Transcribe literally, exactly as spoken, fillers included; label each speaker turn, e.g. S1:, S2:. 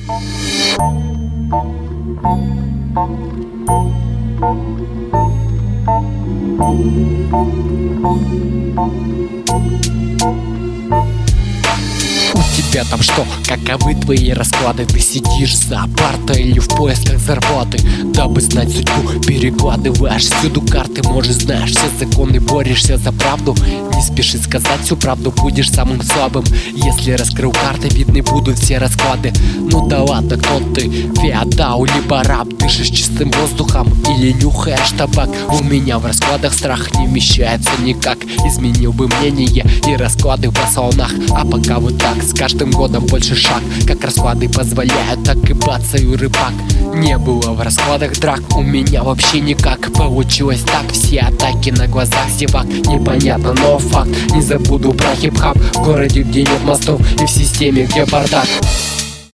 S1: У тебя там что? Каковы твои расклады? Ты сидишь за партой или в поисках зарплаты? Дабы знать судьбу, перекладываешь всюду карты. Может, знаешь все законы, борешься за правду. Не спеши сказать всю правду, будешь самым слабым. Если раскрыл карты, видны будут все расклады. Ну да ладно, кто ты? Феодал либо раб? Дышишь чистым воздухом или нюхаешь табак? У меня в раскладах страх не вмещается никак. Изменил бы мнение и расклады по салонах. А пока вот так, с каждым годом больше шаг. Как расклады позволяют, так и бацаю рыбак. Не было в раскладах драк, у меня вообще никак. Получилось так, все атаки на глазах зевак. Непонятно, но факт. Не забуду про хип-хап в городе, где нет мостов, и в системе, где бардак.